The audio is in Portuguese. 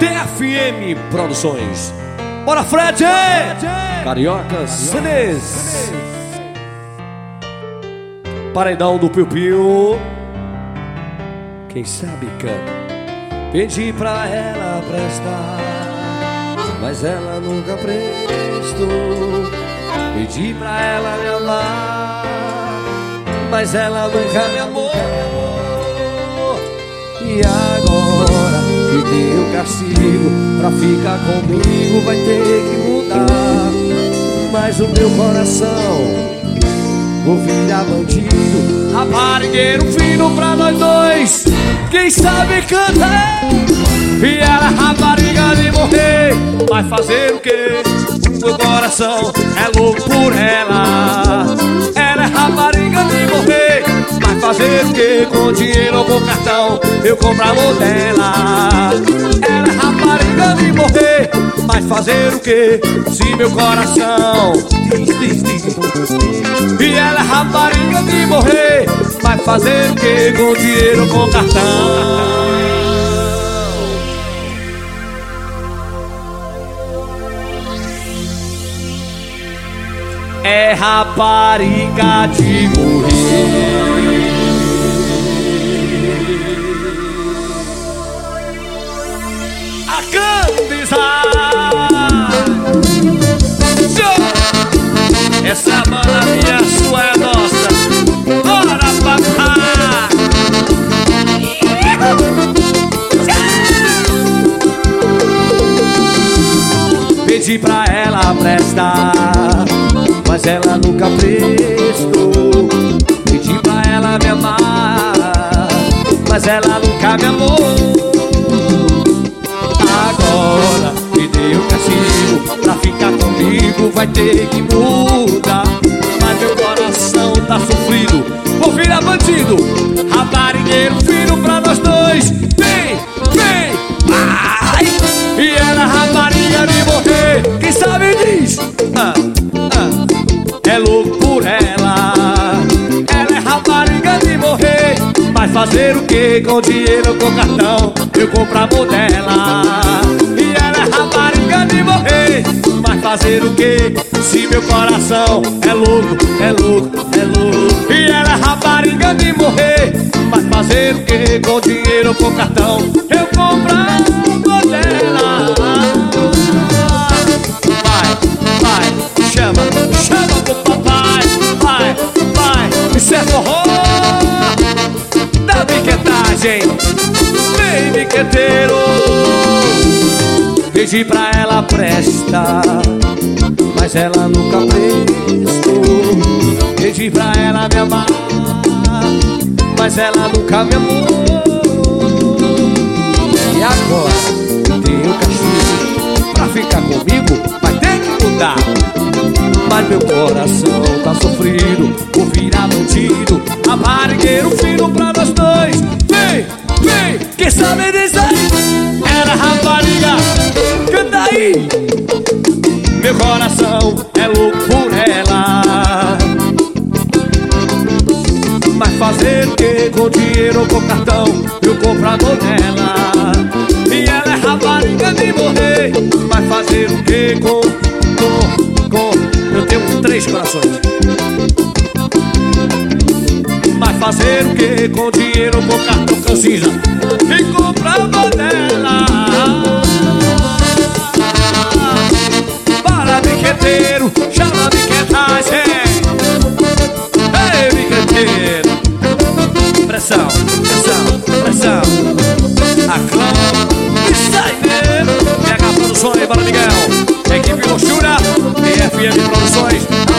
DFM Produções. Bora, Fred! Carioca CDs. Paredão do Piu Piu. Quem sabe canta. Pedi pra ela prestar, mas ela nunca prestou. Pedi pra ela me amar, mas ela nunca me amou. E agora que deu castigo pra ficar comigo, vai ter que mudar. Mas o meu coração vou virar bandido, raparigueiro fino pra nós dois. Quem sabe canta. E ela rapariga de morrer, vai fazer o quê? Meu coração é louco por ela. Ela é rapariga de morrer, vai fazer o quê? Com dinheiro ou com cartão eu compro amor dela. Ela é rapariga de morrer, vai fazer o quê? Se meu coração E ela é rapariga de morrer, vai fazer o quê? Com dinheiro ou com cartão. É rapariga de morrer. A Candizar. Essa banda minha, sua é nossa. Bora, papai. Pedi pra ela prestar, mas ela nunca prestou. Pedi pra ela me amar, mas ela nunca me amou. Agora me deu castigo pra ficar comigo, vai ter que mudar. Mas meu coração tá sofrido, vou virar bandido, raparigueiro fino pra nós dois. Vem, vem, vai. E ela rapariga de morrer, quem sabe diz é louco por ela. Ela é rapariga de morrer, vai fazer o quê? Com dinheiro ou com cartão eu compro amor dela. E ela é rapariga de morrer, vai fazer o quê? Se meu coração é louco, é louco, é louco. E ela é rapariga de morrer, vai fazer o quê? Com dinheiro ou com cartão eu compro amor dela. Vai, chama, chama pro papai. Vai, isso é forró da biquetagem. Vem, biqueteiro. Pedi pra ela prestar, mas ela nunca prestou. Pedi pra ela me amar, mas ela nunca me amou. E agora deu castigo pra ficar comigo, vai ter que mudar. Mas meu coração tá sofrido, vou virar bandido, raparigueiro fino pra nós dois. Vem, vem, quem sabe disso aí? Era rapariga, canta aí. Meu coração é louco por ela, mas fazer o quê? Com dinheiro ou com cartão eu compro amor dela. E ela é rapariga de morrer, vai fazer o quê? Eu tenho 3 corações. Vai fazer o quê? Com dinheiro ou com cartão cancina e compra amor dela. Para, biqueteiro, chama a biquetagem. Ei, biqueteiro. Pressão, pressão, pressão. Aclama e sai dele. PH Produções, para Miguel. Equipe Luxura, DFM Produções.